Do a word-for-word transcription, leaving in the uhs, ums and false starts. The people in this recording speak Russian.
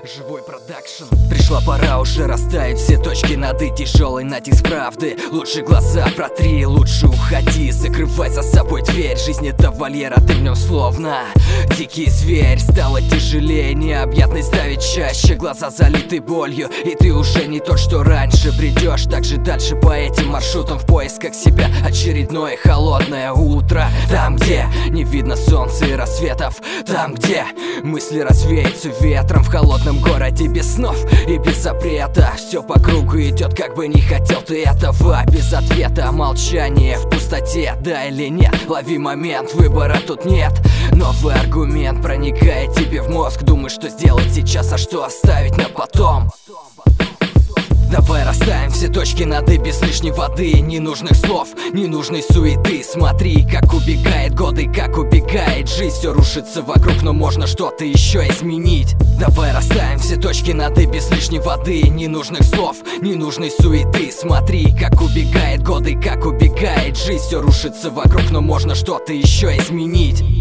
Живой продакшн. Пришла пора уже расставить все точки над «и». Тяжелый натиск правды. Лучше глаза протри, лучше уходи. Закрывай за собой дверь. Жизнь это вольер, а ты в нем словно дикий зверь. Стало тяжелее, необъятность давит чаще. Глаза залиты болью, и ты уже не тот, что раньше. Бредешь так же дальше по этим маршрутам в поисках себя. Очередное холодное утро. Там, где не видно солнца и рассветов. Там, где мысли развеются ветром. В холодном городе без снов и без запрета. Все по кругу идет, как бы не хотел ты этого. Без ответа, молчание в пустоте. Да или нет, лови момент, выбора тут нет. Новый аргумент проникает тебе в мозг. Думаешь, что сделать сейчас, а что оставить на потом. Давай расставим все точки над «и» без лишней воды. Ненужных слов, ненужной суеты. Смотри, как убегает годы, как убегает жизнь. Все рушится вокруг, но можно что-то еще изменить. Давай расставим все точки над «и» без лишней воды. Ненужных слов, ненужной суеты. Смотри, как убегает годы, как убегает жизнь. Все рушится вокруг, но можно что-то еще изменить.